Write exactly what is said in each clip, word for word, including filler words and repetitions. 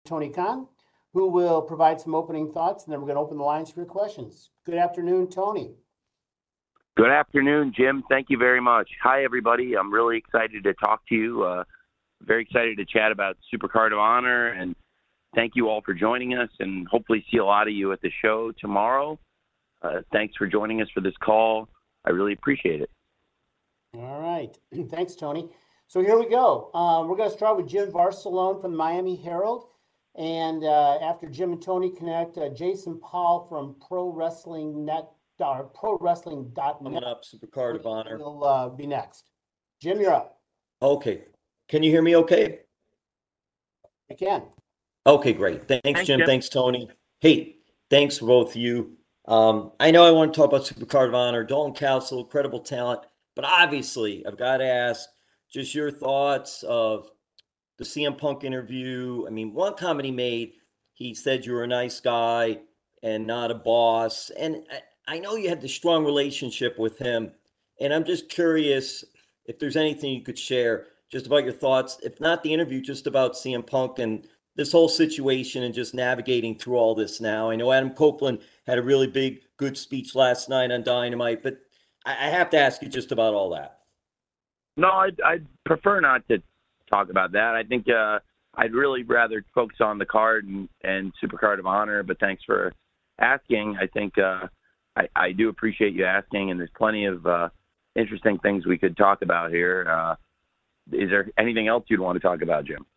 Tony Khan, who will provide some opening thoughts, and then we're going to open the lines for your questions. Good afternoon, Tony. Good afternoon, Jim. Thank you very much. Hi, everybody. I'm really excited to talk to you. Uh, very excited to chat about Supercard of Honor, and thank you all for joining us, and hopefully see a lot of you at the show tomorrow. Uh, thanks for joining us for this call. I really appreciate it. All right. Thanks, Tony. So here we go. Um, we're going to start with Jim Barcelone from the Miami Herald. And uh, after Jim and Tony connect, uh, Jason Paul from Pro Wrestling Net, or Pro Wrestling dot net. Coming up, Supercard of Honor. Will uh, be next. Jim, you're up. Okay. Can you hear me okay? I can. Okay, great. Thanks, Thanks, Jim. Jim. Thanks, Tony. Hey, thanks for both of you. Um, I know I want to talk about Supercard of Honor, Dalton Castle, incredible talent, but obviously I've got to ask just your thoughts of the C M Punk interview. I mean, one comment he made, he said you were a nice guy and not a boss. And I, I know you had the strong relationship with him, and I'm just curious if there's anything you could share just about your thoughts, if not the interview, just about C M Punk and this whole situation and just navigating through all this now. I know Adam Copeland had a really big, good speech last night on Dynamite, but I, I have to ask you just about all that. No, I'd, I'd prefer not to talk about that. I think uh, I'd really rather focus on the card and, and Supercard of Honor, but thanks for asking. I think uh, I, I do appreciate you asking, and there's plenty of uh, interesting things we could talk about here. Uh, is there anything else you'd want to talk about, Jim?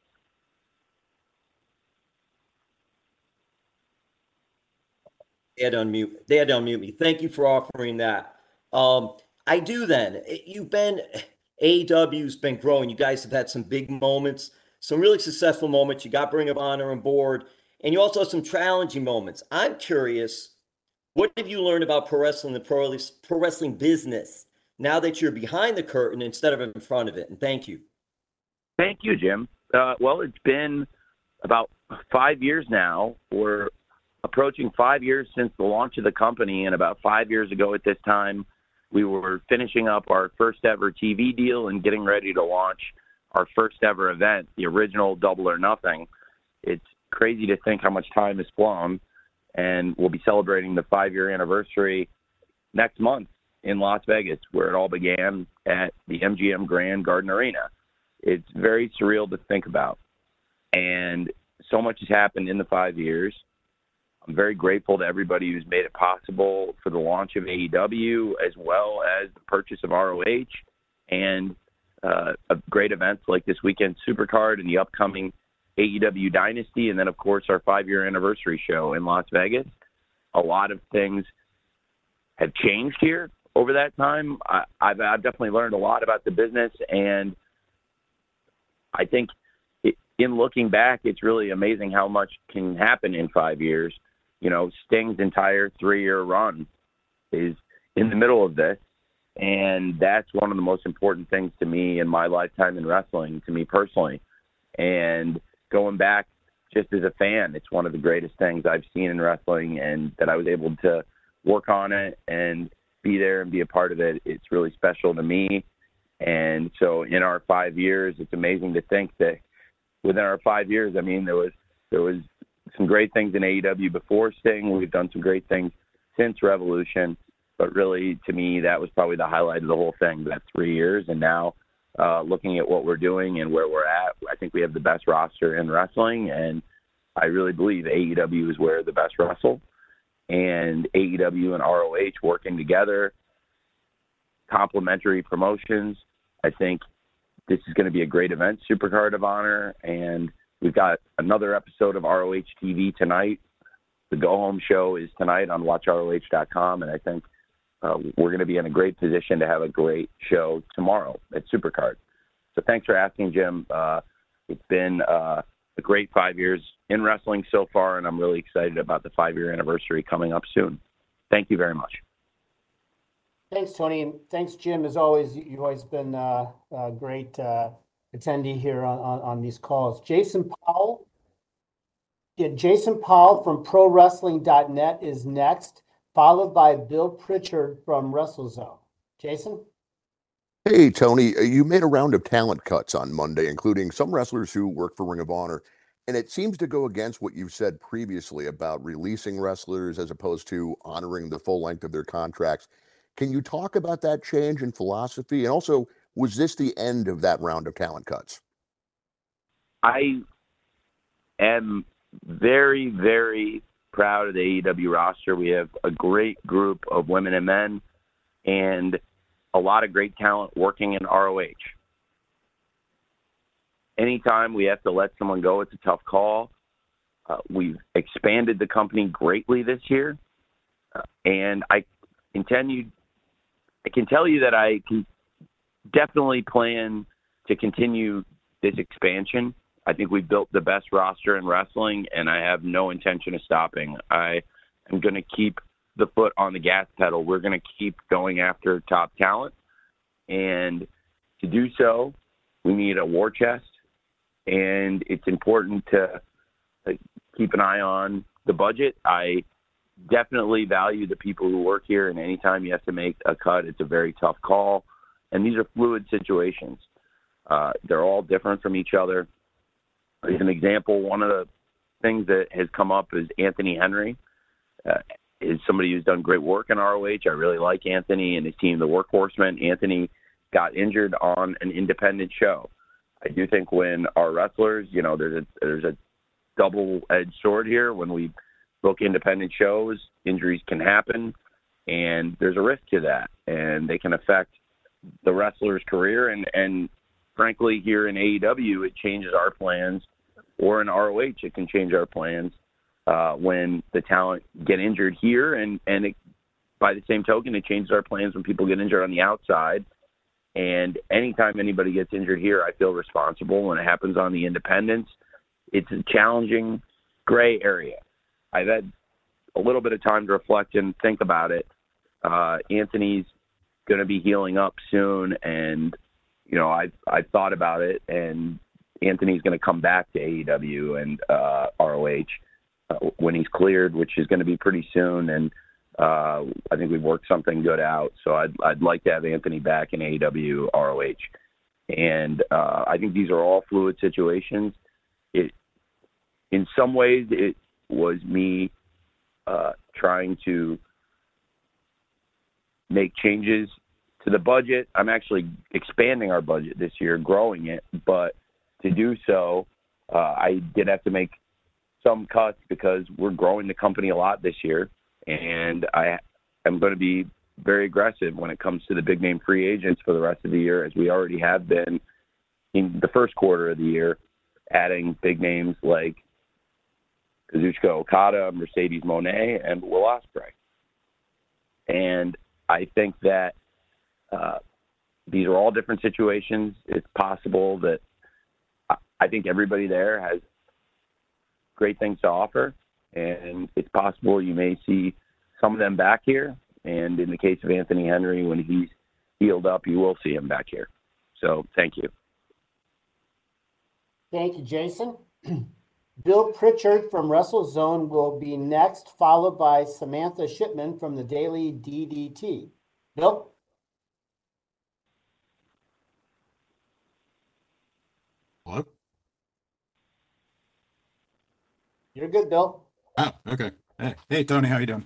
They had to unmute. They had to unmute me. Thank you for offering that. Um, I do then. You've been, A E W's been growing. You guys have had some big moments, some really successful moments. You got Ring of Honor on board, and you also have some challenging moments. I'm curious, what have you learned about pro wrestling, the pro, pro wrestling business, now that you're behind the curtain instead of in front of it? And thank you. Thank you, Jim. Uh, well, it's been about five years now. We're approaching five years since the launch of the company, and about five years ago at this time, we were finishing up our first ever T V deal and getting ready to launch our first ever event, the original Double or Nothing. It's crazy to think how much time has flown, and we'll be celebrating the five-year anniversary next month in Las Vegas, where it all began at the M G M Grand Garden Arena. It's very surreal to think about, and so much has happened in the five years. I'm very grateful to everybody who's made it possible for the launch of A E W, as well as the purchase of R O H and uh, great events like this weekend Supercard and the upcoming A E W Dynasty, and then, of course, our five-year anniversary show in Las Vegas. A lot of things have changed here over that time. I, I've, I've definitely learned a lot about the business, and I think it, in looking back, it's really amazing how much can happen in five years. You know, Sting's entire three-year run is in the middle of this, and that's one of the most important things to me in my lifetime in wrestling, to me personally. And going back just as a fan, it's one of the greatest things I've seen in wrestling, and that I was able to work on it and be there and be a part of it. It's really special to me. And so in our five years, it's amazing to think that within our five years, I mean, there was there was some great things in A E W before Sting. We've done some great things since Revolution, but really, to me, that was probably the highlight of the whole thing, that three years. And now, uh, looking at what we're doing and where we're at, I think we have the best roster in wrestling, and I really believe A E W is where the best wrestle. And A E W and R O H working together, complementary promotions. I think this is going to be a great event, Supercard of Honor, and we've got another episode of R O H T V tonight. The Go Home show is tonight on watch R O H dot com, and I think uh, we're going to be in a great position to have a great show tomorrow at Supercard. So thanks for asking, Jim. Uh, it's been uh, a great five years in wrestling so far, and I'm really excited about the five-year anniversary coming up soon. Thank you very much. Thanks, Tony, and thanks, Jim. As always, you've always been uh, a great uh, attendee here on, on, on these calls. Jason Powell. Yeah, Jason Powell from Pro Wrestling dot net is next, followed by Bill Pritchard from WrestleZone. Jason? Hey, Tony, uh, you made a round of talent cuts on Monday, including some wrestlers who work for Ring of Honor And it seems to go against what you've said previously about releasing wrestlers as opposed to honoring the full length of their contracts. Can you talk about that change in philosophy? And also, was this the end of that round of talent cuts? I am very, very proud of the A E W roster. We have a great group of women and men and a lot of great talent working in R O H. Anytime we have to let someone go, it's a tough call. Uh, we've expanded the company greatly this year, uh, and I continue. I can tell you that I can definitely plan to continue this expansion. I think we've built the best roster in wrestling, and I have no intention of stopping. I am going to keep the foot on the gas pedal. We're going to keep going after top talent, and to do so, we need a war chest. And it's important to keep an eye on the budget. I definitely value the people who work here, and anytime you have to make a cut, it's a very tough call. And these are fluid situations. Uh, they're all different from each other. As an example, one of the things that has come up is Anthony Henry uh, is somebody who's done great work in R O H. I really like Anthony and his team, the Workhorsemen. Anthony got injured on an independent show. I do think when our wrestlers, you know, there's a there's a double-edged sword here. When we book independent shows, injuries can happen, and there's a risk to that, and they can affect the wrestler's career. And, and frankly, here in A E W, it changes our plans, or in R O H, it can change our plans uh, when the talent get injured here, and, and it, by the same token, it changes our plans when people get injured on the outside. And anytime anybody gets injured here, I feel responsible. When it happens on the independents, it's a challenging gray area. I've had a little bit of time to reflect and think about it. Uh, Anthony's going to be healing up soon, and you know I've I've thought about it. And Anthony's going to come back to A E W and uh, R O H uh, when he's cleared, which is going to be pretty soon. And Uh, I think we've worked something good out, so I'd I'd like to have Anthony back in A E W, R O H, and uh, I think these are all fluid situations. It, in some ways, it was me uh, trying to make changes to the budget. I'm actually expanding our budget this year, growing it, but to do so, uh, I did have to make some cuts because we're growing the company a lot this year. And I am going to be very aggressive when it comes to the big name free agents for the rest of the year, as we already have been in the first quarter of the year, adding big names like Kazuchika Okada, Mercedes Moné, and Will Ospreay. And I think that uh, these are all different situations. It's possible that I think everybody there has great things to offer. And it's possible you may see some of them back here. And in the case of Anthony Henry, when he's healed up, you will see him back here. So thank you. Thank you, Jason. Bill Pritchard from WrestleZone will be next, followed by Samantha Shipman from the Daily D D T. Bill? Hello? You're good, Bill. Oh, okay. Hey, hey, Tony, how you doing?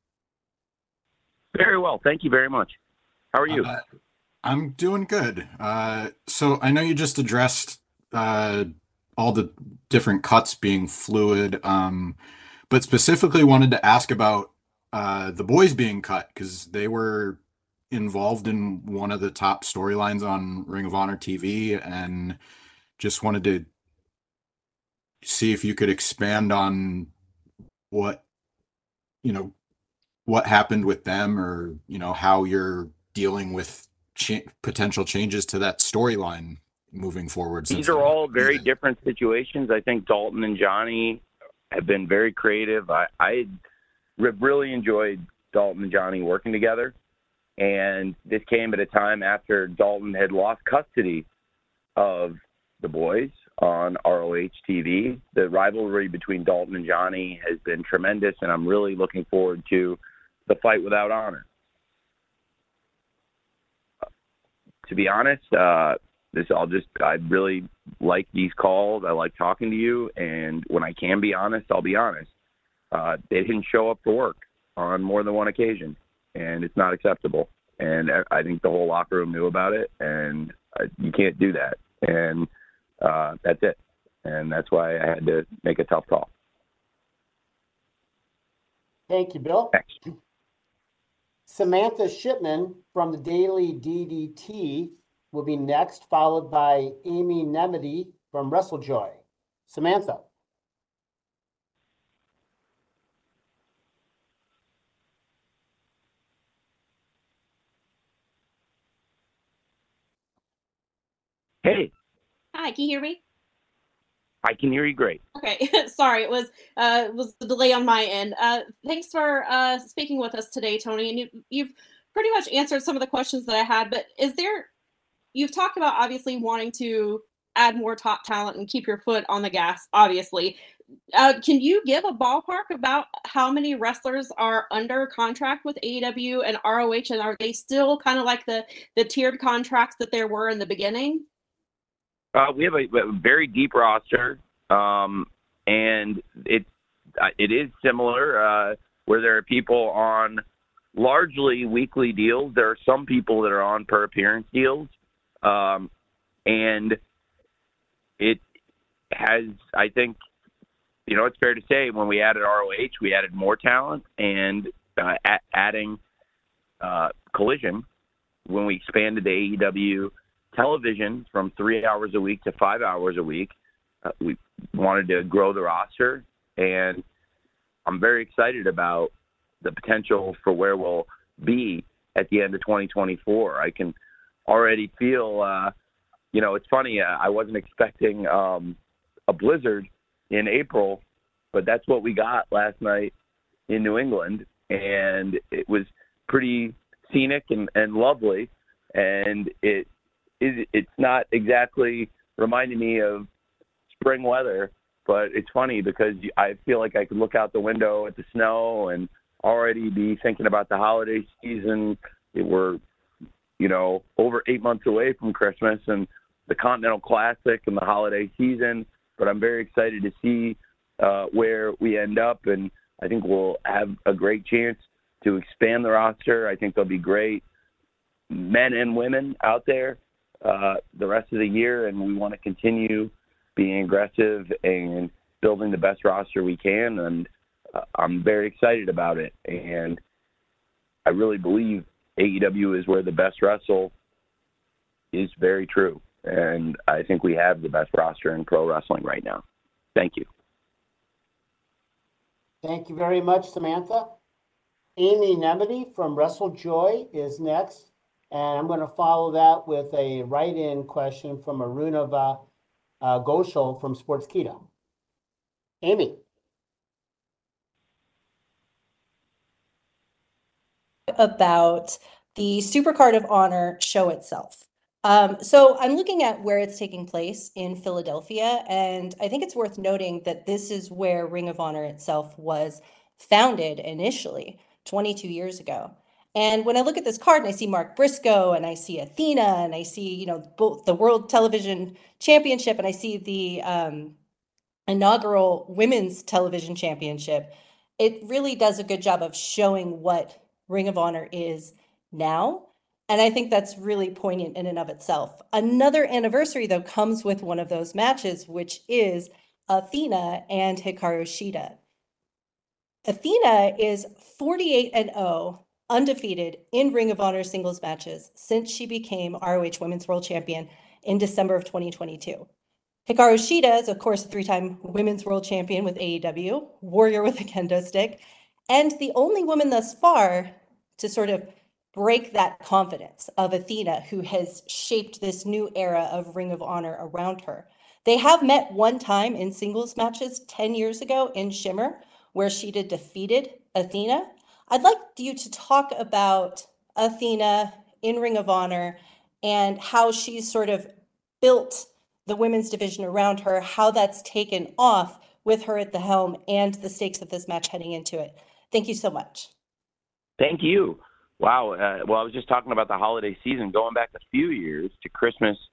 Very well. Thank you very much. How are you? Uh, I'm doing good. Uh, so I know you just addressed uh, all the different cuts being fluid, um, but specifically wanted to ask about uh, the boys being cut because they were involved in one of the top storylines on Ring of Honor T V, and just wanted to see if you could expand on what, you know, what happened with them, or, you know, how you're dealing with cha- potential changes to that storyline moving forward. These are all very different situations. I think Dalton and Johnny have been very creative. I, I really enjoyed Dalton and Johnny working together. And this came at a time after Dalton had lost custody of the boys on R O H T V. The rivalry between Dalton and Johnny has been tremendous, and I'm really looking forward to the fight without honor. To be honest, uh, this I'll just I really like these calls. I like talking to you, and when I can be honest, I'll be honest. Uh, they didn't show up for work on more than one occasion, and it's not acceptable. And I think the whole locker room knew about it, and uh, you can't do that. And uh, that's it. And that's why I had to make a tough call. Thank you, Bill. Thanks. Samantha Shipman from the Daily D D T will be next, followed by Amy Nemedy from WrestleJoy. Samantha. Hey, Hi, can you hear me? I can hear you great. Okay, sorry, it was uh it was the delay on my end. Uh, thanks for uh speaking with us today, Tony. And you, you've pretty much answered some of the questions that I had. But is there? You've talked about obviously wanting to add more top talent and keep your foot on the gas. Obviously, uh, can you give a ballpark about how many wrestlers are under contract with A E W and R O H, and are they still kind of like the the tiered contracts that there were in the beginning? Uh, we have a, a very deep roster, um, and it uh, it is similar uh, where there are people on largely weekly deals. There are some people that are on per appearance deals, um, and it has, I think, you know, it's fair to say when we added R O H, we added more talent, and uh, a- adding uh, Collision when we expanded the A E W television from three hours a week to five hours a week. Uh, we wanted to grow the roster, and I'm very excited about the potential for where we'll be at the end of twenty twenty-four. I can already feel, uh, you know, it's funny. Uh, I wasn't expecting um, a blizzard in April, but that's what we got last night in New England, and it was pretty scenic and, and lovely, and it it's not exactly reminding me of spring weather, but it's funny because I feel like I could look out the window at the snow and already be thinking about the holiday season. We're, you know, over eight months away from Christmas and the Continental Classic and the holiday season, but I'm very excited to see uh, where we end up, and I think we'll have a great chance to expand the roster. I think there'll be great men and women out there Uh, the rest of the year, and we want to continue being aggressive and building the best roster we can, and uh, I'm very excited about it, and I really believe A E W is where the best wrestle is very true, and I think we have the best roster in pro wrestling right now. Thank you. Thank you very much, Samantha. Amy Nemedy from WrestleJoy is next. And I'm going to follow that with a write-in question from Arunava uh, Ghoshal from Sportskeeda. Amy. About the Supercard of Honor show itself. Um, so I'm looking at where it's taking place in Philadelphia, and I think it's worth noting that this is where Ring of Honor itself was founded initially, twenty-two years ago. And when I look at this card and I see Mark Briscoe and I see Athena and I see, you know, both the World Television Championship and I see the um, inaugural Women's Television Championship, it really does a good job of showing what Ring of Honor is now. And I think that's really poignant in and of itself. Another anniversary, though, comes with one of those matches, which is Athena and Hikaru Shida. Athena is forty-eight and oh, undefeated in Ring of Honor singles matches since she became R O H Women's World Champion in December of twenty twenty-two. Hikaru Shida is, of course, a three-time Women's World Champion with A E W, warrior with a kendo stick, and the only woman thus far to sort of break that confidence of Athena, who has shaped this new era of Ring of Honor around her. They have met one time in singles matches ten years ago in Shimmer, where Shida defeated Athena. I'd like you to talk about Athena in Ring of Honor and how she's sort of built the women's division around her, how that's taken off with her at the helm, and the stakes of this match heading into it. Thank you so much. Thank you. Wow. Uh, well, I was just talking about the holiday season, going back a few years to Christmas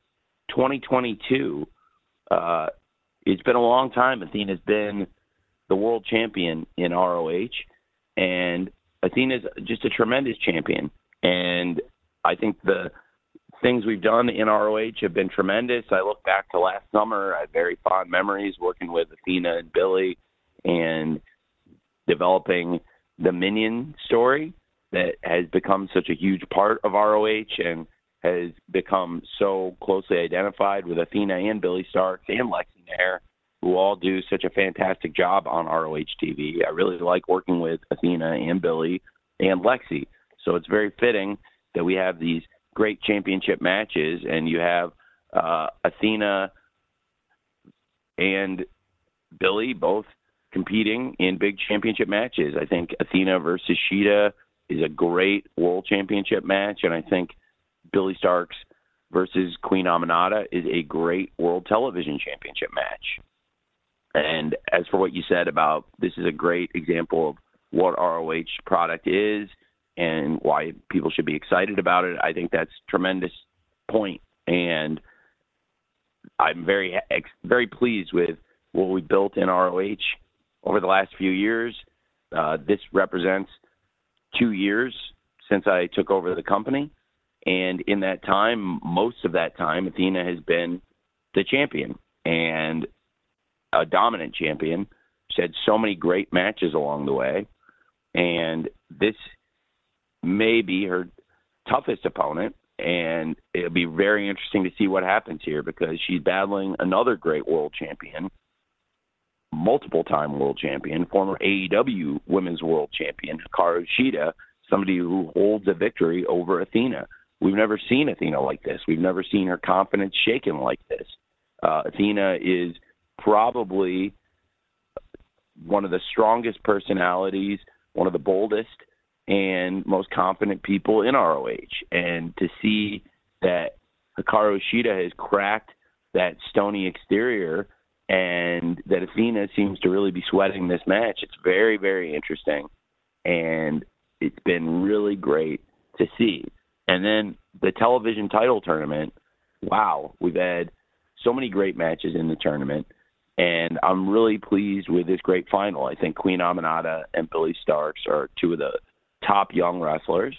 twenty twenty-two, uh, it's been a long time. Athena's been the world champion in R O H, and Athena's just a tremendous champion. And I think the things we've done in R O H have been tremendous. I look back to last summer. I have very fond memories working with Athena and Billy and developing the Minion story that has become such a huge part of R O H and has become so closely identified with Athena and Billy Starks and Lexi Nair, who all do such a fantastic job on R O H T V. I really like working with Athena and Billy and Lexi. So it's very fitting that we have these great championship matches, and you have uh, Athena and Billy both competing in big championship matches. I think Athena versus Shida is a great world championship match, and I think Billy Starks versus Queen Aminata is a great world television championship match. And as for what you said about this is a great example of what R O H product is and why people should be excited about it, I think that's a tremendous point. And I'm very, very pleased with what we built in R O H over the last few years. Uh, this represents two years since I took over the company. And in that time, most of that time, Athena has been the champion and a dominant champion. She had so many great matches along the way. And this may be her toughest opponent. And it'll be very interesting to see what happens here because she's battling another great world champion, multiple-time world champion, former A E W Women's World Champion, Hikaru Shida, somebody who holds a victory over Athena. We've never seen Athena like this. We've never seen her confidence shaken like this. Uh, Athena is probably one of the strongest personalities, one of the boldest and most confident people in R O H. And to see that Hikaru Shida has cracked that stony exterior and that Athena seems to really be sweating this match, it's very, very interesting. And it's been really great to see. And then the television title tournament, wow, we've had so many great matches in the tournament. And I'm really pleased with this great final. I think Queen Aminata and Billy Starks are two of the top young wrestlers.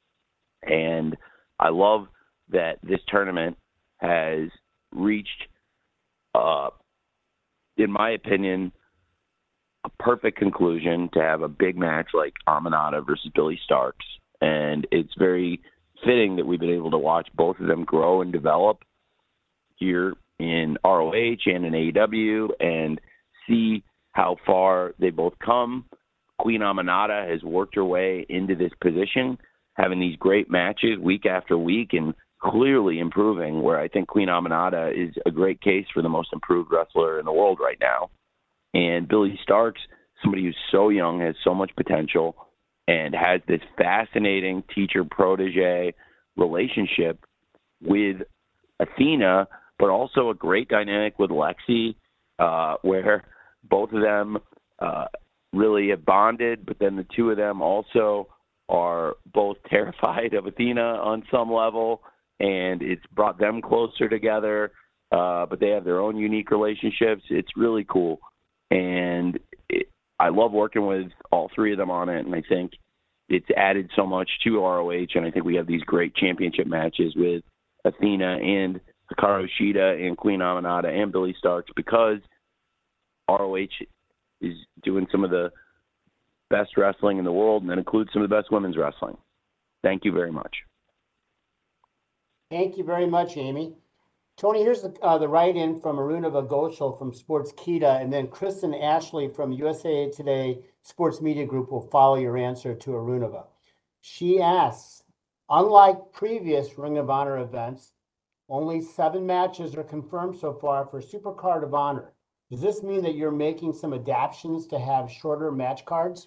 And I love that this tournament has reached, uh, in my opinion, a perfect conclusion to have a big match like Aminata versus Billy Starks. And it's very fitting that we've been able to watch both of them grow and develop here in R O H and in A E W and see how far they both come. Queen Aminata has worked her way into this position, having these great matches week after week and clearly improving, where I think Queen Aminata is a great case for the most improved wrestler in the world right now. And Billy Starks, somebody who's so young, has so much potential, and has this fascinating teacher-protege relationship with Athena, but also a great dynamic with Lexi, uh, where both of them uh, really have bonded, but then the two of them also are both terrified of Athena on some level, and it's brought them closer together, uh, but they have their own unique relationships. It's really cool. And it, I love working with all three of them on it, and I think it's added so much to R O H, and I think we have these great championship matches with Athena and Hikaru Shida and Queen Aminata and Billy Starks because R O H is doing some of the best wrestling in the world, and that includes some of the best women's wrestling. Thank you very much. Thank you very much, Amy. Tony, here's the, uh, the write-in from Arunava Ghoshal from Sportskeeda, and then Kristen Ashley from U S A Today Sports Media Group will follow your answer to Arunava. She asks, unlike previous Ring of Honor events, only seven matches are confirmed so far for Supercard of Honor. Does this mean that you're making some adaptations to have shorter match cards?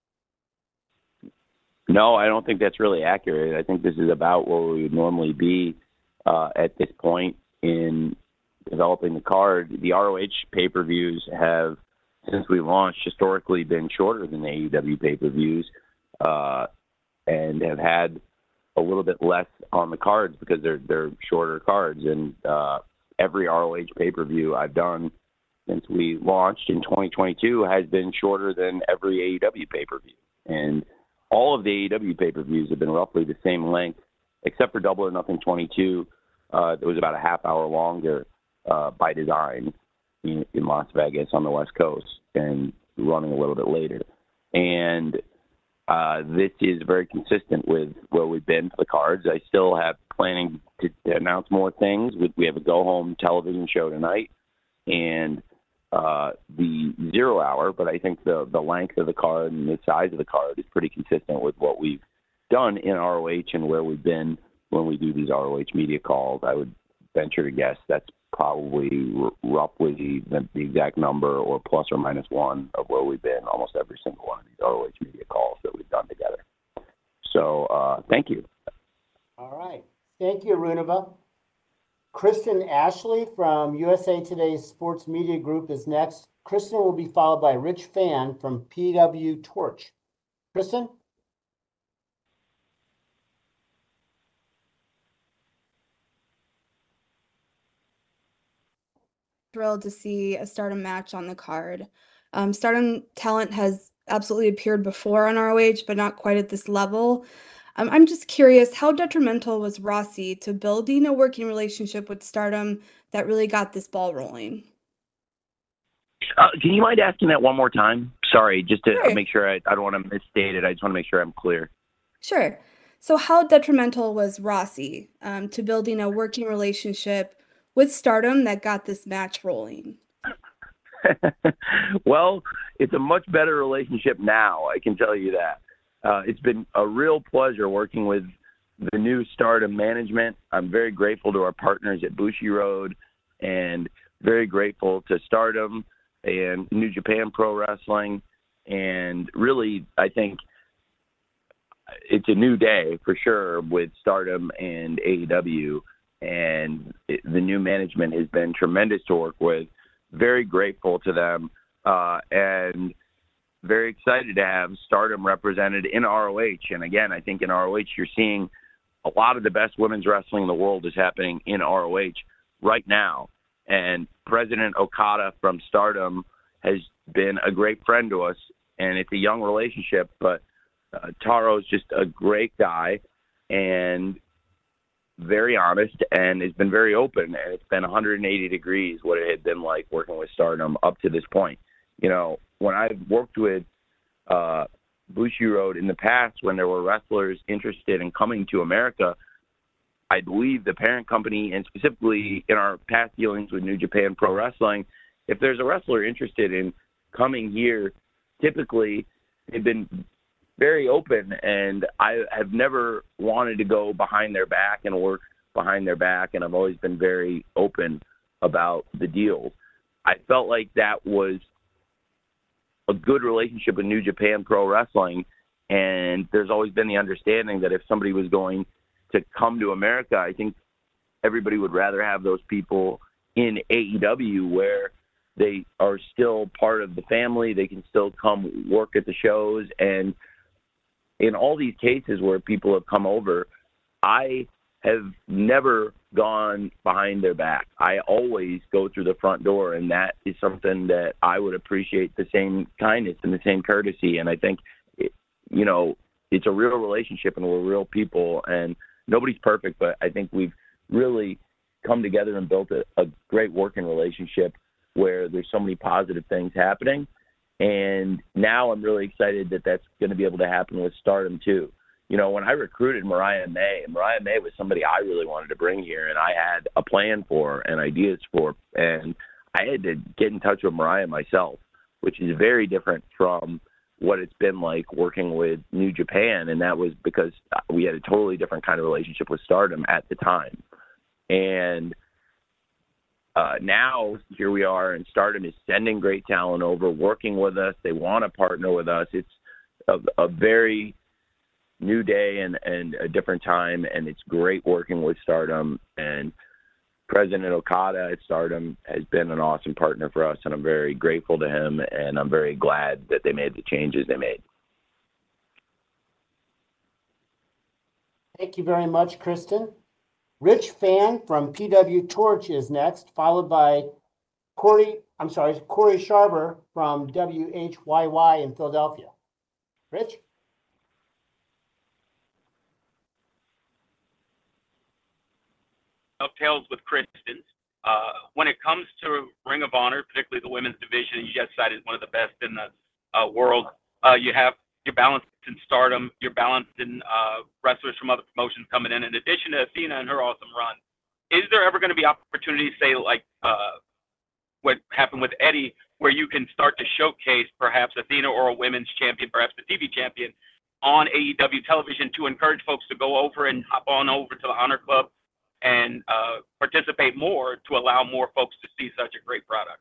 No, I don't think that's really accurate. I think this is about where we would normally be uh, at this point in developing the card. The R O H pay-per-views have, since we launched, historically been shorter than the A E W pay-per-views uh, and have had a little bit less on the cards because they're they're shorter cards. And uh, every R O H pay-per-view I've done since we launched in twenty twenty-two has been shorter than every A E W pay-per-view. And all of the A E W pay-per-views have been roughly the same length, except for Double or Nothing twenty-two. Uh, it was about a half hour longer uh, by design in, in Las Vegas on the West Coast and running a little bit later. And uh, this is very consistent with where we've been for the cards. I still have planning to, to announce more things. We, we have a go-home television show tonight and uh, the zero hour, but I think the, the length of the card and the size of the card is pretty consistent with what we've done in R O H and where we've been when we do these R O H media calls. I would venture to guess that's probably r- roughly the, the exact number or plus or minus one of where we've been almost every single one of these R O H media calls that we've done together. So uh, thank you. All right. Thank you, Runava. Kristen Ashley from U S A Today's Sports Media Group is next. Kristen will be followed by Rich Fan from P W Torch. Kristen? Thrilled to see a Stardom match on the card. Um, Stardom talent has absolutely appeared before on R O H, but not quite at this level. Um, I'm just curious, how detrimental was Rossi to building a working relationship with Stardom that really got this ball rolling? Uh, can you mind asking that one more time? Sorry, just to Sure. make sure I, I don't want to misstate it. I just want to make sure I'm clear. Sure. So how detrimental was Rossi um, to building a working relationship with Stardom that got this match rolling? Well, it's a much better relationship now, I can tell you that. Uh, it's been a real pleasure working with the new Stardom management. I'm very grateful to our partners at Bushiroad and very grateful to Stardom and New Japan Pro Wrestling. And really, I think it's a new day for sure with Stardom and A E W. And it, the new management has been tremendous to work with. Very grateful to them. Uh, and very excited to have Stardom represented in R O H. And again, I think in R O H, you're seeing a lot of the best women's wrestling in the world is happening in R O H right now. And President Okada from Stardom has been a great friend to us. And it's a young relationship, but uh, Taro's just a great guy and very honest and has been very open. And it's been one hundred eighty degrees what it had been like working with Stardom up to this point. You know, when I've worked with uh, Bushiroad in the past, when there were wrestlers interested in coming to America, I believe the parent company, and specifically in our past dealings with New Japan Pro Wrestling, if there's a wrestler interested in coming here, typically they've been very open, and I have never wanted to go behind their back and work behind their back, and I've always been very open about the deals. I felt like that was a good relationship with New Japan Pro Wrestling, and there's always been the understanding that if somebody was going to come to America, I think everybody would rather have those people in A E W where they are still part of the family. They can still come work at the shows. And in all these cases where people have come over, I have never gone behind their back. I always go through the front door, and that is something that I would appreciate, the same kindness and the same courtesy. And I think, it, you know, it's a real relationship, and we're real people, and nobody's perfect, but I think we've really come together and built a, a great working relationship where there's so many positive things happening. And now I'm really excited that that's going to be able to happen with Stardom too. You know, when I recruited Mariah May, Mariah May was somebody I really wanted to bring here, and I had a plan for and ideas for, and I had to get in touch with Mariah myself, which is very different from what it's been like working with New Japan, and that was because we had a totally different kind of relationship with Stardom at the time. And uh, now here we are, and Stardom is sending great talent over, working with us. They want to partner with us. It's a, a very new day and, and a different time, and it's great working with Stardom. And President Okada at Stardom has been an awesome partner for us, and I'm very grateful to him, and I'm very glad that they made the changes they made. Thank you very much, Kristen. Rich Fan from P W Torch is next, followed by Corey, I'm sorry, Corey Sharber from W H Y Y in Philadelphia. Rich? Dovetails with Kristen's. Uh, when it comes to Ring of Honor, particularly the women's division, you just cited one of the best in the uh, world. Uh, you have your balance in Stardom, your balance in uh, wrestlers from other promotions coming in, in addition to Athena and her awesome run. Is there ever going to be opportunities, say, like uh, what happened with Eddie, where you can start to showcase perhaps Athena or a women's champion, perhaps the T V champion, on A E W television to encourage folks to go over and hop on over to the Honor Club and uh, participate more to allow more folks to see such a great product?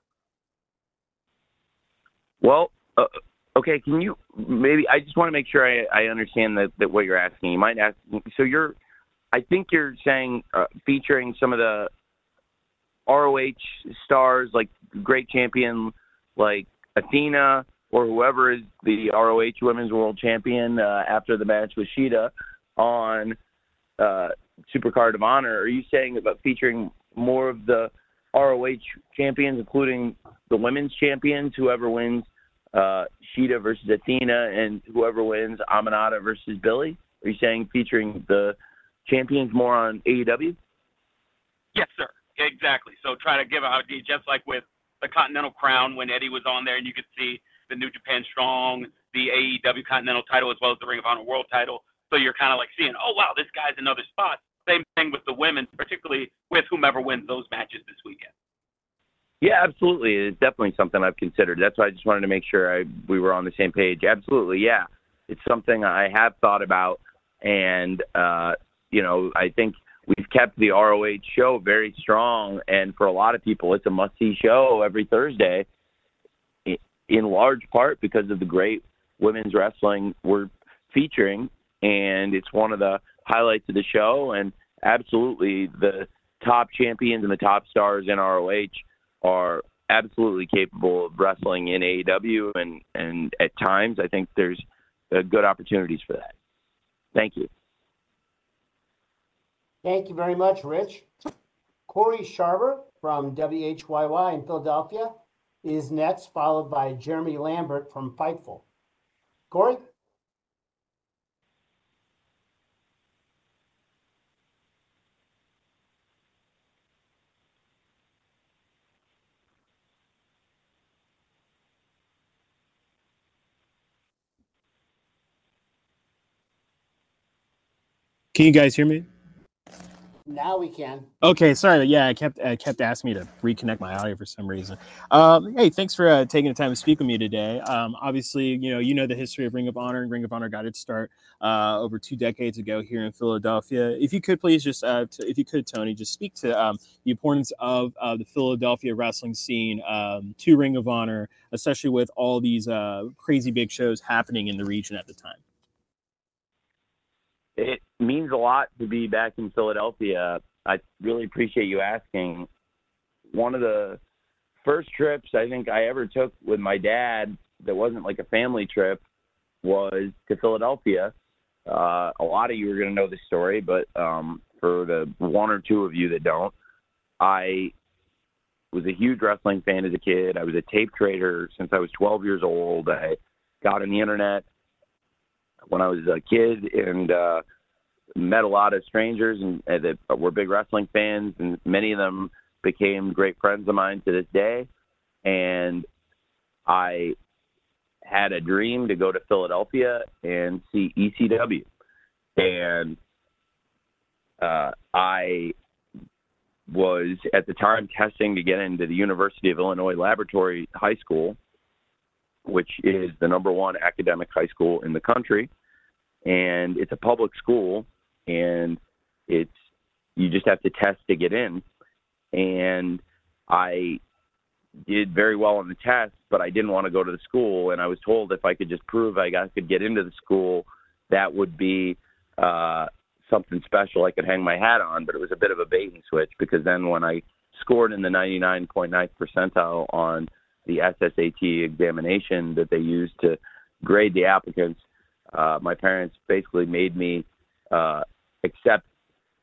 Well, uh, okay, can you maybe, I just want to make sure I, I understand that, that what you're asking. You might ask, so you're, I think you're saying uh, featuring some of the R O H stars, like great champion, like Athena, or whoever is the R O H Women's World Champion uh, after the match with Shida on uh, Supercard of Honor. Are you saying about featuring more of the R O H champions, including the women's champions, whoever wins uh, Shida versus Athena, and whoever wins Aminata versus Billy? Are you saying featuring the champions more on A E W? Yes, sir. Exactly. So try to give an idea, just like with the Continental Crown when Eddie was on there, and you could see the New Japan Strong, the A E W Continental title, as well as the Ring of Honor World title. So you're kind of like seeing, oh, wow, this guy's another spot. Same thing with the women, particularly with whomever wins those matches this weekend. Yeah, absolutely. It's definitely something I've considered. That's why I just wanted to make sure I, we were on the same page. Absolutely, yeah. It's something I have thought about, and, uh, you know, I think we've kept the R O H show very strong, and for a lot of people, it's a must-see show every Thursday, in large part because of the great women's wrestling we're featuring, and it's one of the highlights of the show, and absolutely the top champions and the top stars in R O H are absolutely capable of wrestling in A E W, and, and at times I think there's uh, good opportunities for that. Thank you. Thank you very much, Rich. Corey Sharber from W H Y Y in Philadelphia is next, followed by Jeremy Lambert from Fightful. Corey? Can you guys hear me? Now we can. Okay, sorry. Yeah, I kept I kept asking me to reconnect my audio for some reason. Um, hey, thanks for uh, taking the time to speak with me today. Um, obviously, you know you know the history of Ring of Honor, and Ring of Honor got its start uh, over two decades ago here in Philadelphia. If you could please just, uh, t- if you could, Tony, just speak to um, the importance of uh, the Philadelphia wrestling scene um, to Ring of Honor, especially with all these uh, crazy big shows happening in the region at the time. It means a lot to be back in Philadelphia. I really appreciate you asking. One of the first trips I think I ever took with my dad that wasn't like a family trip was to Philadelphia. Uh, a lot of you are going to know this story, but um, for the one or two of you that don't, I was a huge wrestling fan as a kid. I was a tape trader since I was twelve years old. I got on the internet when I was a kid, and uh, met a lot of strangers and uh, that were big wrestling fans, and many of them became great friends of mine to this day. And I had a dream to go to Philadelphia and see E C W. And uh, I was at the time testing to get into the University of Illinois Laboratory High School, which is the number one academic high school in the country. And it's a public school, and it's, you just have to test to get in. And I did very well on the test, but I didn't want to go to the school. And I was told if I could just prove I got, could get into the school, that would be uh, something special I could hang my hat on. But it was a bit of a bait and switch, because then when I scored in the ninety-nine point nine percentile on the S S A T examination that they used to grade the applicants, uh, my parents basically made me uh, accept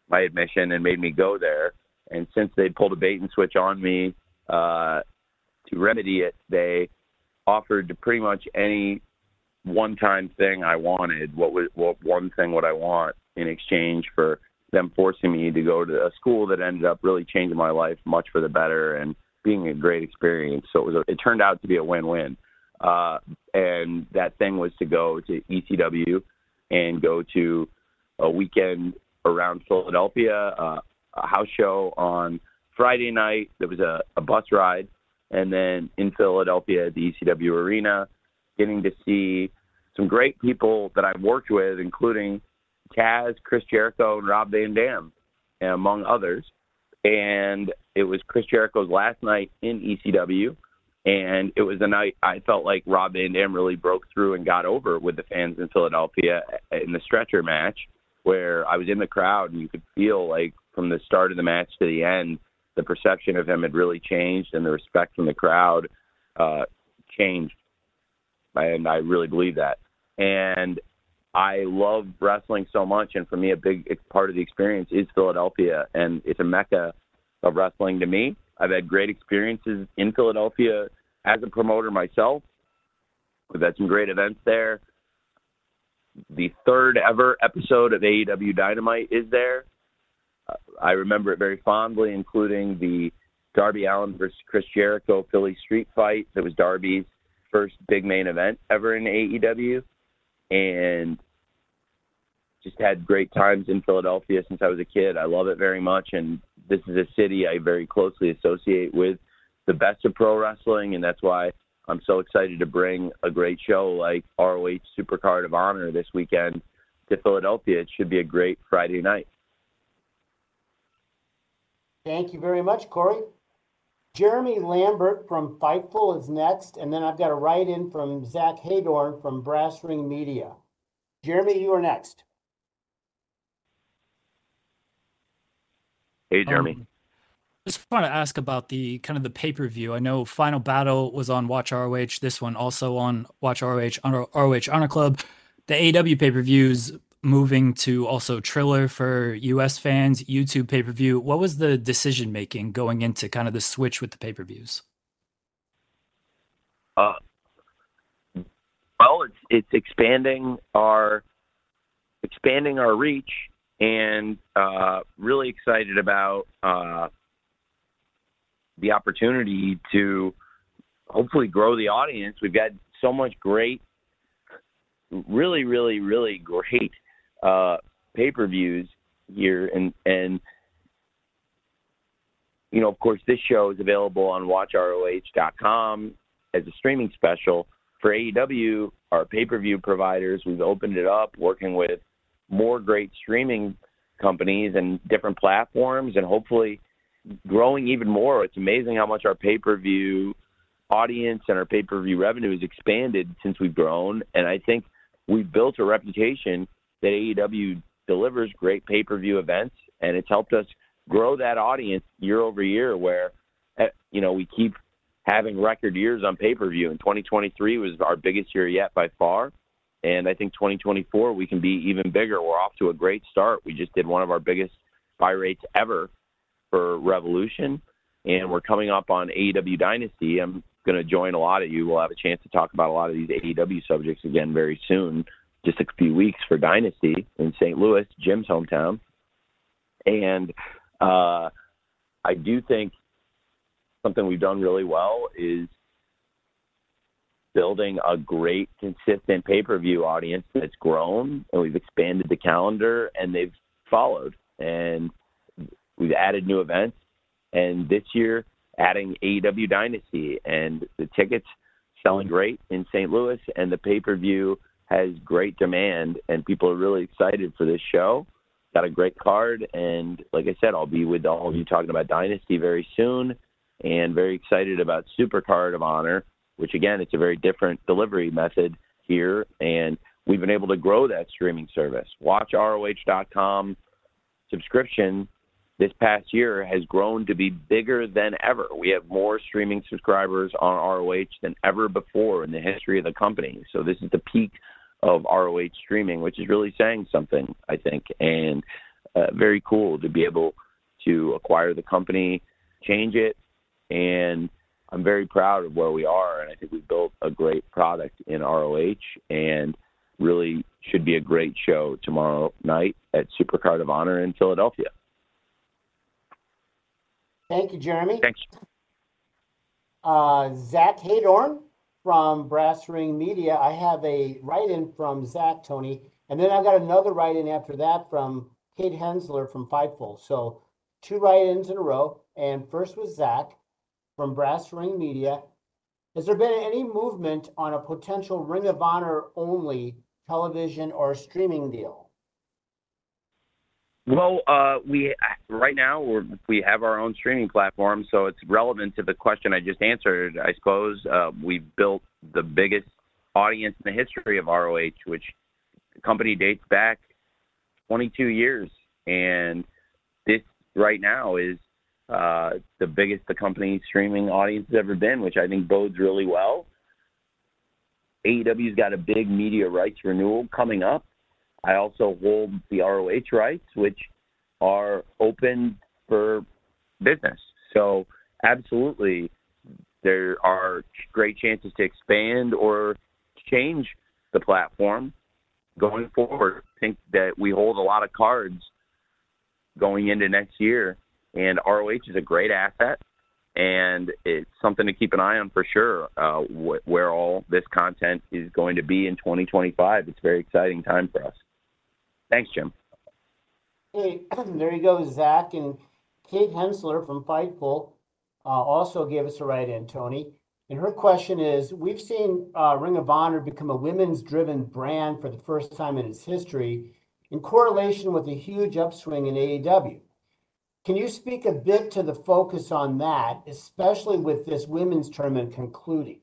my admission and made me go there. And since they pulled a bait and switch on me uh, to remedy it, they offered to pretty much any one-time thing I wanted. What was what one thing would I want in exchange for them forcing me to go to a school that ended up really changing my life much for the better and being a great experience. So it was a, it turned out to be a win-win. Uh, and that thing was to go to E C W and go to a weekend around Philadelphia, uh, a house show on Friday night. There was a, a bus ride, and then in Philadelphia at the E C W arena, getting to see some great people that I've worked with, including Kaz, Chris Jericho, and Rob Van Dam, among others. And it was Chris Jericho's last night in E C W, and it was the night I felt like Rob Van Dam really broke through and got over with the fans in Philadelphia in the stretcher match, where I was in the crowd and you could feel like from the start of the match to the end, the perception of him had really changed and the respect from the crowd uh, changed. And I really believe that. And I love wrestling so much. And for me, a big part of the experience is Philadelphia. And it's a mecca of wrestling to me. I've had great experiences in Philadelphia as a promoter myself. We've had some great events there. The third ever episode of A E W Dynamite is there. Uh, I remember it very fondly, including the Darby Allin versus Chris Jericho Philly Street fight. That was Darby's first big main event ever in A E W. And just had great times in Philadelphia since I was a kid. I love it very much. And this is a city I very closely associate with the best of pro wrestling. And that's why I'm so excited to bring a great show like R O H Supercard of Honor this weekend to Philadelphia. It should be a great Friday night. Thank you very much, Corey. Jeremy Lambert from Fightful is next, and then I've got a write-in from Zach Haydorn from Brass Ring Media. Jeremy, you are next. Hey, Jeremy. Um, just want to ask about the kind of the pay-per-view. I know Final Battle was on Watch R O H. This one also on Watch R O H, on R O H Honor Club. The A E W pay-per-views moving to also Triller for U S fans, YouTube pay-per-view. What was the decision making going into kind of the switch with the pay-per-views? Uh, well, it's it's expanding our expanding our reach, and uh, really excited about uh, the opportunity to hopefully grow the audience. We've got so much great, really, really, really great uh, pay-per-views here. And, and, you know, of course, this show is available on watch R O H dot com as a streaming special. For A E W, our pay-per-view providers, we've opened it up, working with more great streaming companies and different platforms, and hopefully growing even more. It's amazing how much our pay-per-view audience and our pay-per-view revenue has expanded since we've grown. And I think we've built a reputation that A E W delivers great pay-per-view events, and it's helped us grow that audience year over year, where, you know, we keep having record years on pay-per-view. And twenty twenty-three was our biggest year yet by far. And I think twenty twenty-four, we can be even bigger. We're off to a great start. We just did one of our biggest buy rates ever for Revolution, and we're coming up on A E W Dynasty. I'm going to join a lot of you. We'll have a chance to talk about a lot of these A E W subjects again very soon, just a few weeks for Dynasty in Saint Louis, Jim's hometown. And uh, I do think something we've done really well is building a great, consistent pay-per-view audience that's grown, and we've expanded the calendar, and they've followed. And we've added new events, and this year adding A E W Dynasty, and the tickets selling great in Saint Louis, and the pay-per-view has great demand, and people are really excited for this show. Got a great card, and like I said, I'll be with all of you talking about Dynasty very soon, and very excited about Supercard of Honor, which again, it's a very different delivery method here, and we've been able to grow that streaming service. Watch R O H dot com subscription this past year has grown to be bigger than ever. We have more streaming subscribers on R O H than ever before in the history of the company. So this is the peak of R O H streaming, which is really saying something, I think. And uh, very cool to be able to acquire the company, change it, and I'm very proud of where we are. And I think we've built a great product in R O H, and really should be a great show tomorrow night at Supercard of Honor in Philadelphia. Thank you, Jeremy. Thanks. Uh, Zach Haydorn from Brass Ring Media. I have a write-in from Zach, Tony, and then I've got another write-in after that from Kate Hensler from Fightful. So two write-ins in a row. And first was Zach from Brass Ring Media. Has there been any movement on a potential Ring of Honor only television or streaming deal? Well, uh, we right now we're, we have our own streaming platform, so it's relevant to the question I just answered. I suppose uh, we've built the biggest audience in the history of R O H, which the company dates back twenty-two years, and this right now is uh, the biggest the company's streaming audience has ever been, which I think bodes really well. A E W's got a big media rights renewal coming up. I also hold the R O H rights, which are open for business. So absolutely, there are great chances to expand or change the platform going forward. I think that we hold a lot of cards going into next year, and R O H is a great asset, and it's something to keep an eye on for sure, uh, wh- where all this content is going to be in twenty twenty-five. It's a very exciting time for us. Thanks, Jim. Hey, there you go, Zach. And Kate Hensler from Fightful uh, also gave us a write-in, Tony. And her question is, we've seen uh, Ring of Honor become a women's-driven brand for the first time in its history in correlation with a huge upswing in A E W. Can you speak a bit to the focus on that, especially with this women's tournament concluding?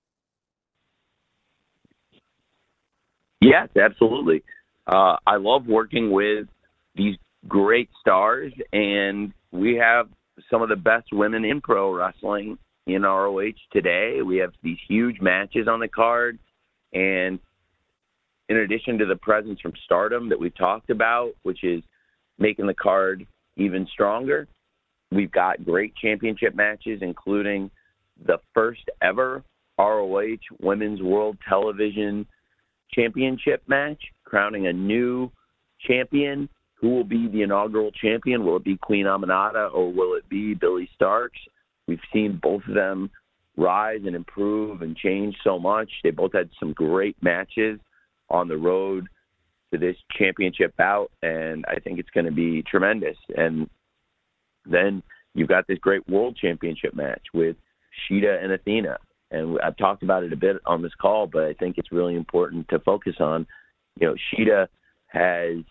Yes, absolutely. Uh, I love working with these great stars, and we have some of the best women in pro wrestling in R O H today. We have these huge matches on the card, and in addition to the presence from Stardom that we've talked about, which is making the card even stronger, we've got great championship matches, including the first ever R O H Women's World Television Championship match, crowning a new champion. Who will be the inaugural champion? Will it be Queen Aminata or will it be Billy Starks? We've seen both of them rise and improve and change so much. They both had some great matches on the road to this championship bout, and I think it's going to be tremendous. And then you've got this great world championship match with Shida and Athena. And I've talked about it a bit on this call, but I think it's really important to focus on. You know, Shida has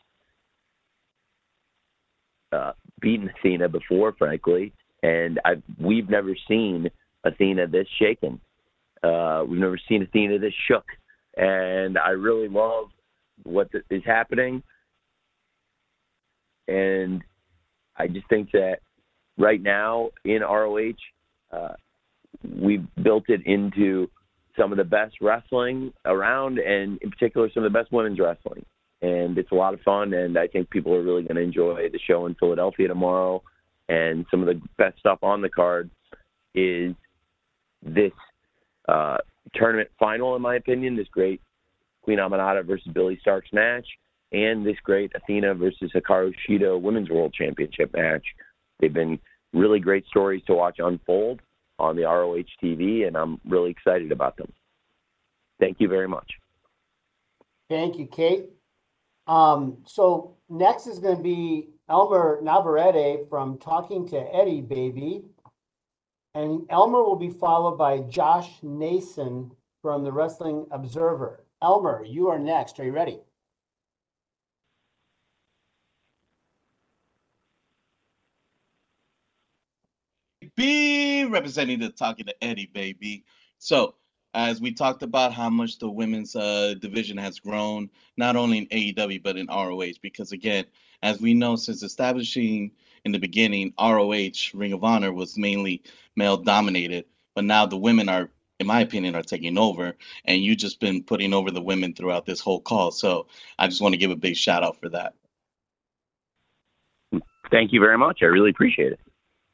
uh, beaten Athena before, frankly, and I've, we've never seen Athena this shaken. Uh, we've never seen Athena this shook. And I really love what is happening. And I just think that right now in R O H, uh, we've built it into some of the best wrestling around, and in particular, some of the best women's wrestling. And it's a lot of fun, and I think people are really going to enjoy the show in Philadelphia tomorrow. And some of the best stuff on the card is this uh, tournament final, in my opinion, this great Queen Aminata versus Billy Starks match, and this great Athena versus Hikaru Shida Women's World Championship match. They've been really great stories to watch unfold on the R O H T V, and I'm really excited about them. Thank you very much. Thank you, Kate. Um, so next is going to be Elmer Navarrete from Talking to Eddie Baby. And Elmer will be followed by Josh Nason from the Wrestling Observer. Elmer, you are next. Are you ready? Be representing the Talking to Eddie, baby. So, as we talked about how much the women's uh, division has grown, not only in A E W, but in R O H, because again, as we know, since establishing in the beginning, R O H, Ring of Honor, was mainly male dominated, but now the women are, in my opinion, are taking over, and you've just been putting over the women throughout this whole call. So I just want to give a big shout out for that. Thank you very much. I really appreciate it.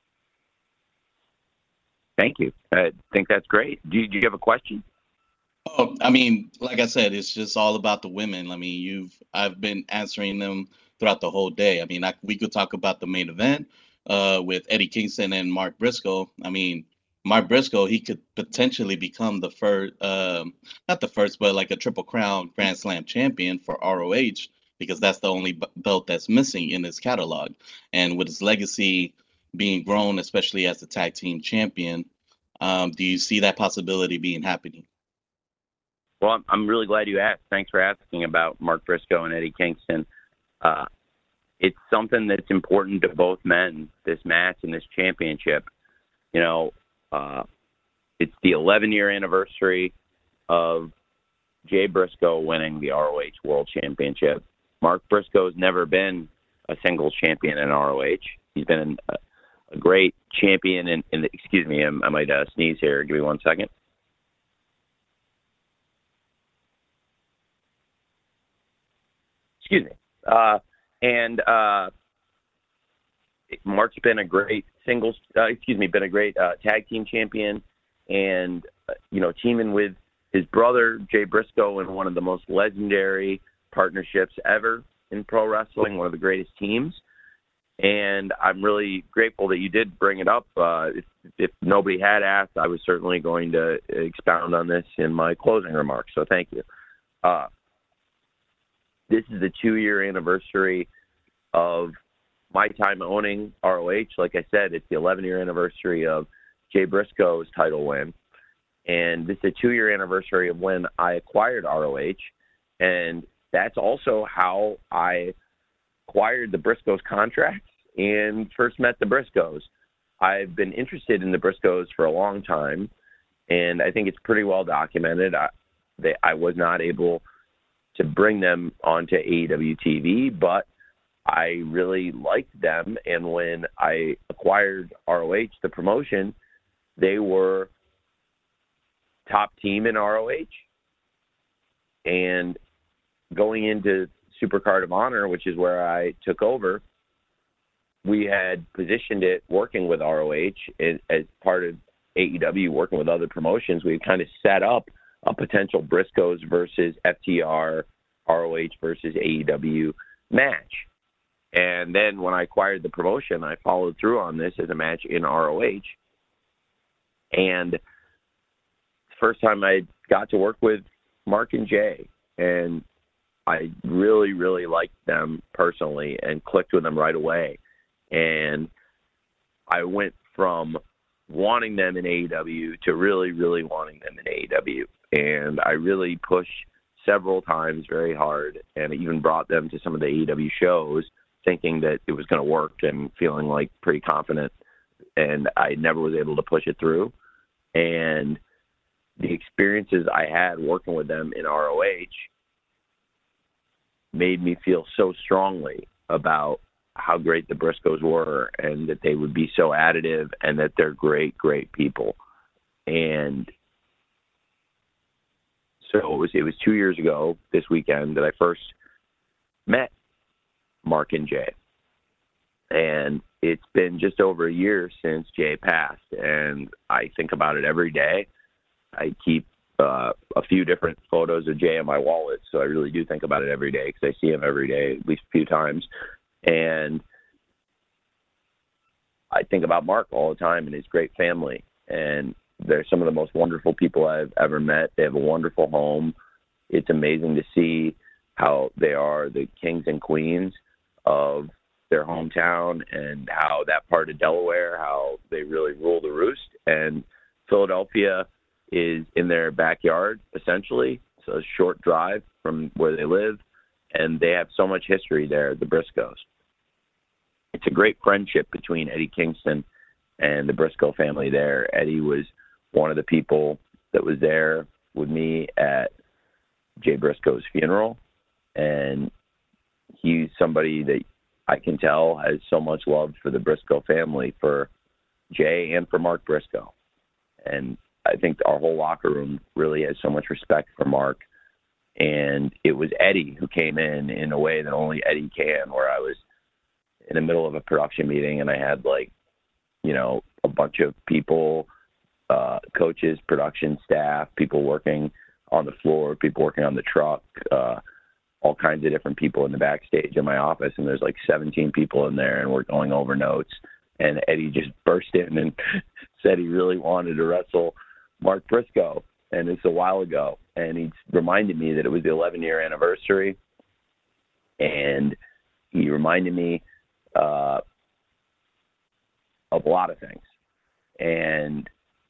Thank you. I think that's great. Do you, do you have a question? Oh, I mean, like I said, it's just all about the women. I mean, you've I've been answering them throughout the whole day. I mean, I, we could talk about the main event uh, with Eddie Kingston and Mark Briscoe. I mean, Mark Briscoe, he could potentially become the first, um, not the first, but like a Triple Crown Grand Slam champion for R O H, because that's the only b- belt that's missing in his catalog. And with his legacy being grown, especially as the tag team champion, um, do you see that possibility being happening? Well, I'm, I'm really glad you asked. Thanks for asking about Mark Briscoe and Eddie Kingston. Uh, it's something that's important to both men, this match and this championship. You know, uh, it's the eleven-year anniversary of Jay Briscoe winning the R O H World Championship. Mark Briscoe's never been a singles champion in R O H. He's been a, a great champion in, in the, excuse me, I, I might uh, sneeze here. Give me one second. Excuse me. Uh, and uh, Mark's been a great singles, uh, excuse me, been a great uh, tag team champion, and uh, you know, teaming with his brother Jay Briscoe in one of the most legendary partnerships ever in pro wrestling, one of the greatest teams. And I'm really grateful that you did bring it up. Uh, if, if nobody had asked, I was certainly going to expound on this in my closing remarks. So thank you. Uh, This is the two-year anniversary of my time owning R O H. Like I said, it's the eleven-year anniversary of Jay Briscoe's title win. And this is a two-year anniversary of when I acquired R O H. And that's also how I acquired the Briscoes contracts and first met the Briscoes. I've been interested in the Briscoes for a long time, and I think it's pretty well documented. I, they, I was not able to bring them onto A E W T V, but I really liked them. And when I acquired R O H, the promotion, they were top team in R O H. And going into Supercard of Honor, which is where I took over, we had positioned it working with R O H as, as part of A E W, working with other promotions. We kind of set up a potential Briscoes versus F T R, R O H versus A E W match. And then when I acquired the promotion, I followed through on this as a match in R O H. And the first time I got to work with Mark and Jay, and I really, really liked them personally and clicked with them right away. And I went from wanting them in A E W to really, really wanting them in A E W. And I really pushed several times very hard, and even brought them to some of the A E W shows thinking that it was going to work and feeling like pretty confident. And I never was able to push it through. And the experiences I had working with them in R O H made me feel so strongly about how great the Briscoes were, and that they would be so additive, and that they're great, great people. And so it was, it was two years ago this weekend that I first met Mark and Jay. And it's been just over a year since Jay passed, and I think about it every day. I keep uh, a few different photos of Jay in my wallet, so I really do think about it every day because I see him every day, at least a few times. And I think about Mark all the time and his great family. And they're some of the most wonderful people I've ever met. They have a wonderful home. It's amazing to see how they are the kings and queens of their hometown, and how that part of Delaware, how they really rule the roost. And Philadelphia is in their backyard, essentially. It's a short drive from where they live, and they have so much history there, the Briscoes. It's a great friendship between Eddie Kingston and the Briscoe family there. Eddie was one of the people that was there with me at Jay Briscoe's funeral, and he's somebody that I can tell has so much love for the Briscoe family, for Jay and for Mark Briscoe. And I think our whole locker room really has so much respect for Mark. And it was Eddie who came in in a way that only Eddie can, where I was in the middle of a production meeting, and I had like, you know, a bunch of people, uh, coaches, production staff, people working on the floor, people working on the truck, uh, all kinds of different people in the backstage in my office. And there's like seventeen people in there, and we're going over notes. And Eddie just burst in and said he really wanted to wrestle Mark Briscoe. And it's a while ago. And he reminded me that it was the eleven year anniversary. And he reminded me uh, of a lot of things. And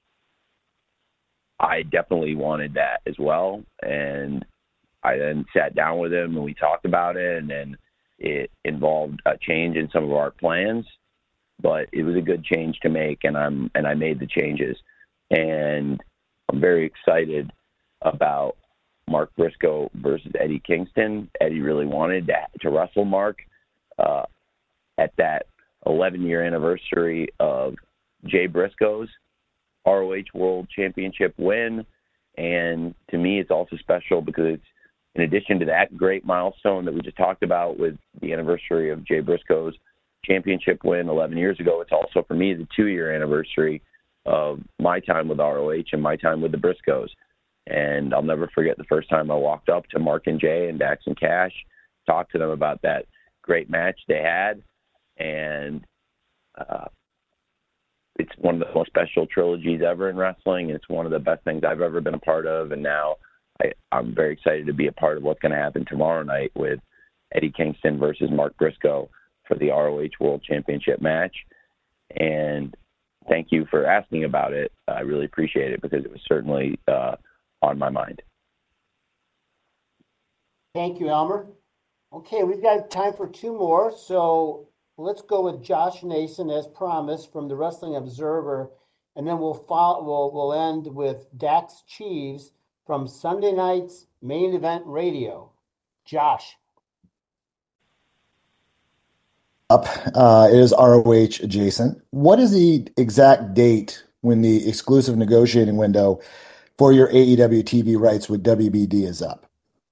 I definitely wanted that as well. And I then sat down with him and we talked about it, and then it involved a change in some of our plans, but it was a good change to make, and I'm and I made the changes. And I'm very excited about Mark Briscoe versus Eddie Kingston. Eddie really wanted to, to wrestle Mark uh, at that eleven year anniversary of Jay Briscoe's R O H World Championship win. And to me, it's also special because it's, in addition to that great milestone that we just talked about with the anniversary of Jay Briscoe's championship win eleven years ago, it's also for me the two year anniversary of my time with R O H and my time with the Briscoes. And I'll never forget the first time I walked up to Mark and Jay and Dax and Cash, talked to them about that great match they had. And uh, it's one of the most special trilogies ever in wrestling. It's one of the best things I've ever been a part of. And now I, I'm very excited to be a part of what's going to happen tomorrow night with Eddie Kingston versus Mark Briscoe for the R O H World Championship match. And thank you for asking about it. I really appreciate it because it was certainly uh, on my mind. Thank you, Elmer. Okay, we've got time for two more. So let's go with Josh Nason as promised from the Wrestling Observer, and then we'll follow, we'll, we'll end with Dax Cheeves from Sunday Night's Main Event Radio. Josh. Up, uh, it is R O H adjacent. What is the exact date when the exclusive negotiating window for your A E W T V rights with W B D is up?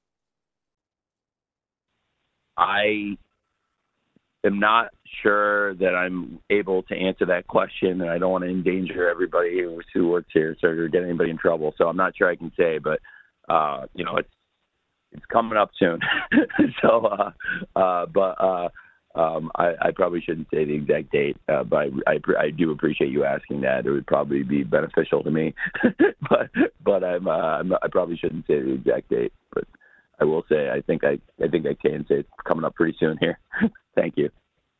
I am not sure that I'm able to answer that question, and I don't want to endanger everybody who, who works here, so or get anybody in trouble. So I'm not sure I can say, but uh, you know, it's it's coming up soon. so, uh, uh, but uh, um, I, I probably shouldn't say the exact date, uh, but I, I I do appreciate you asking that. It would probably be beneficial to me, but but I'm, uh, I'm not, I probably shouldn't say the exact date, but I will say I think I I think I can say it's coming up pretty soon here. Thank you.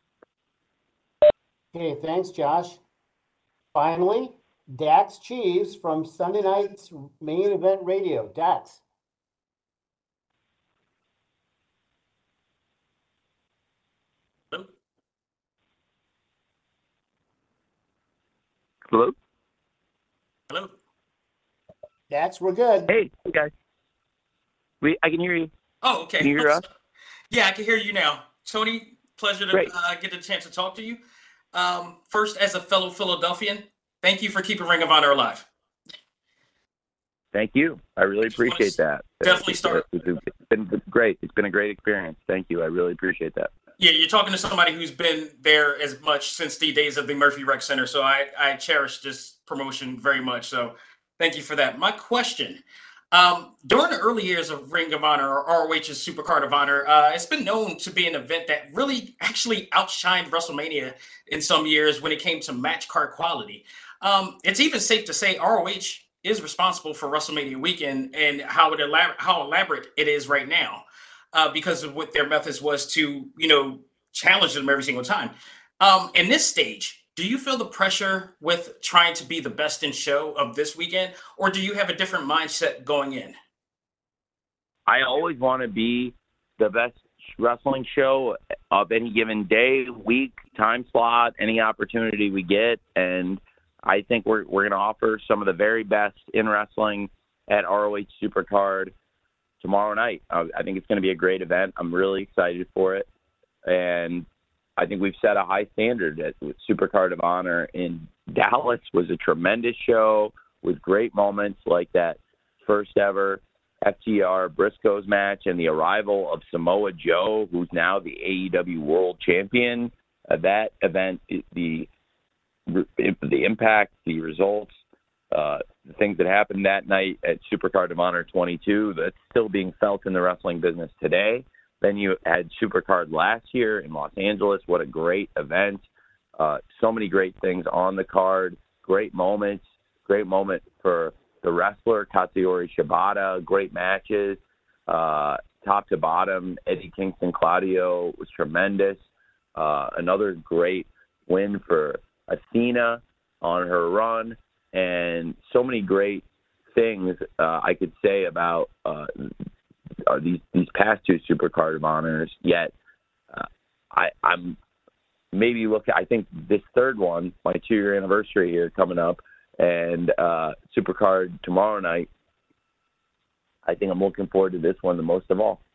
Okay, thanks, Josh. Finally, Dax Cheeves from Sunday Night's Main Event Radio. Dax. Hello? Hello? Hello? Dax, we're good. Hey, hey guys. We, I can hear you. Oh, okay. Can you hear us? Yeah, I can hear you now. Tony, pleasure to uh, get the chance to talk to you. Um, first, as a fellow Philadelphian, thank you for keeping Ring of Honor alive. Thank you. I really appreciate that. Definitely start. It's been great. It's been a great experience. Thank you. I really appreciate that. Yeah, you're talking to somebody who's been there as much since the days of the Murphy Rec Center. So I, I cherish this promotion very much. So thank you for that. My question, um, during the early years of Ring of Honor or R O H's Supercard of Honor, uh, it's been known to be an event that really actually outshined WrestleMania in some years when it came to match card quality. Um, it's even safe to say R O H is responsible for WrestleMania weekend and how it elab- how elaborate it is right now. Uh, because of what their methods was to, you know, challenge them every single time. Um, in this stage, do you feel the pressure with trying to be the best in show of this weekend, or do you have a different mindset going in? I always want to be the best wrestling show of any given day, week, time slot, any opportunity we get. And I think we're we're going to offer some of the very best in wrestling at R O H Supercard tomorrow night. Uh, I think it's going to be a great event. I'm really excited for it. And I think we've set a high standard. At Supercard of Honor in Dallas was a tremendous show with great moments like that first ever F T R Briscoes match and the arrival of Samoa Joe, who's now the A E W World Champion. uh, that event, the the impact, the results, uh, the things that happened that night at Supercard of Honor twenty-two, that's still being felt in the wrestling business today. Then you had Supercard last year in Los Angeles. What a great event. Uh, so many great things on the card, great moments, great moment for the wrestler, Katsuyori Shibata, great matches, uh, top to bottom. Eddie Kingston Claudio was tremendous. Uh, another great win for Athena on her run, and so many great things uh, I could say about uh, uh, these these past two Supercard of Honors. Yet uh, I, I'm maybe look. I think this third one, my two year anniversary here coming up, and uh, Supercard tomorrow night. I think I'm looking forward to this one the most of all.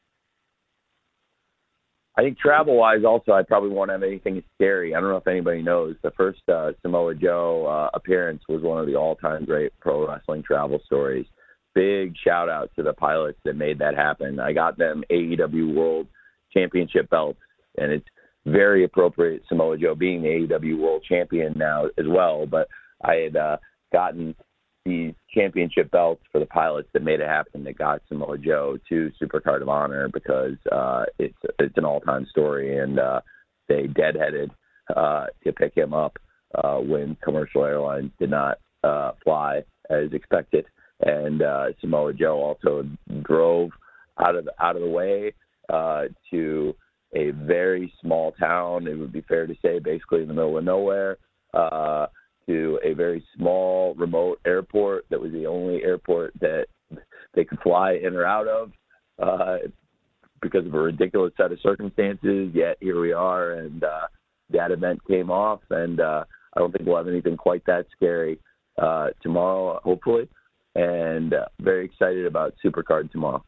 I think travel-wise, also, I probably won't have anything scary. I don't know if anybody knows. The first uh, Samoa Joe uh, appearance was one of the all-time great pro wrestling travel stories. Big shout-out to the pilots that made that happen. I got them A E W World Championship belts, and it's very appropriate, Samoa Joe being the A E W World Champion now as well. But I had uh, gotten these championship belts for the pilots that made it happen, that got Samoa Joe to Supercard of Honor, because uh, it's it's an all-time story, and uh, they deadheaded uh, to pick him up uh, when commercial airlines did not uh, fly as expected. And uh, Samoa Joe also drove out of the, out of the way uh, to a very small town. It would be fair to say, basically in the middle of nowhere. Uh, to a very small, remote airport that was the only airport that they could fly in or out of uh, because of a ridiculous set of circumstances. Yet here we are, and uh, that event came off, and uh, I don't think we'll have anything quite that scary uh, tomorrow, hopefully, and uh, very excited about Supercard tomorrow.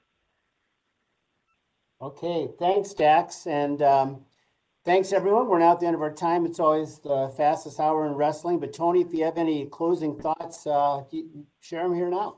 Okay, thanks, Dax, and um, thanks, everyone. We're now at the end of our time. It's always the fastest hour in wrestling. But, Tony, if you have any closing thoughts, uh, share them here now.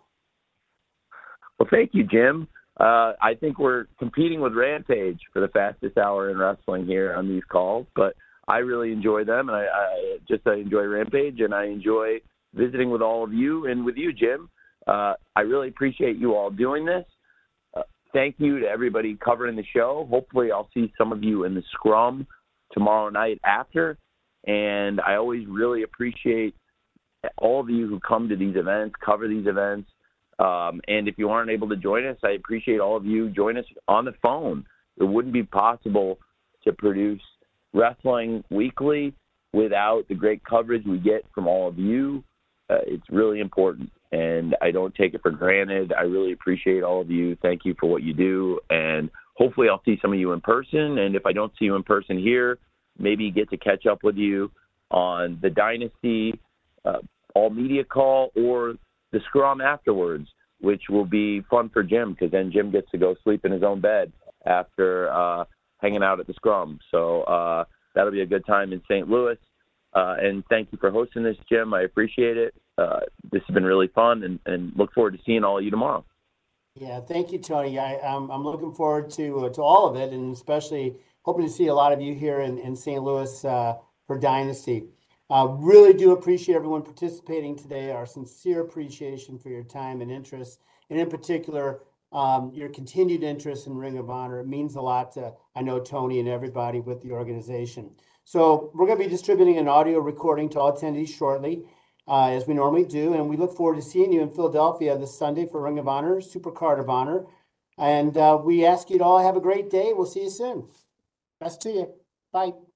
Well, thank you, Jim. Uh, I think we're competing with Rampage for the fastest hour in wrestling here on these calls. But I really enjoy them, and I, I just I enjoy Rampage, and I enjoy visiting with all of you and with you, Jim. Uh, I really appreciate you all doing this. Thank you to everybody covering the show. Hopefully I'll see some of you in the scrum tomorrow night after. And I always really appreciate all of you who come to these events, cover these events. Um, and if you aren't able to join us, I appreciate all of you join us on the phone. It wouldn't be possible to produce Wrestling Weekly without the great coverage we get from all of you. Uh, it's really important, and I don't take it for granted. I really appreciate all of you. Thank you for what you do, and hopefully I'll see some of you in person. And if I don't see you in person here, maybe get to catch up with you on the Dynasty uh, all media call or the scrum afterwards, which will be fun for Jim, because then Jim gets to go sleep in his own bed after uh, hanging out at the scrum. So uh, that'll be a good time in Saint Louis. Uh, and thank you for hosting this, Jim. I appreciate it. Uh, this has been really fun, and, and look forward to seeing all of you tomorrow. Yeah, thank you, Tony. I, I'm, I'm looking forward to uh, to all of it, and especially hoping to see a lot of you here in, in Saint Louis uh, for Dynasty. Uh, really do appreciate everyone participating today. Our sincere appreciation for your time and interest, and in particular, um, your continued interest in Ring of Honor. It means a lot to, I know, Tony and everybody with the organization. So we're going to be distributing an audio recording to all attendees shortly, uh, as we normally do. And we look forward to seeing you in Philadelphia this Sunday for Ring of Honor, Supercard of Honor. And uh, we ask you to all have a great day. We'll see you soon. Best to you. Bye.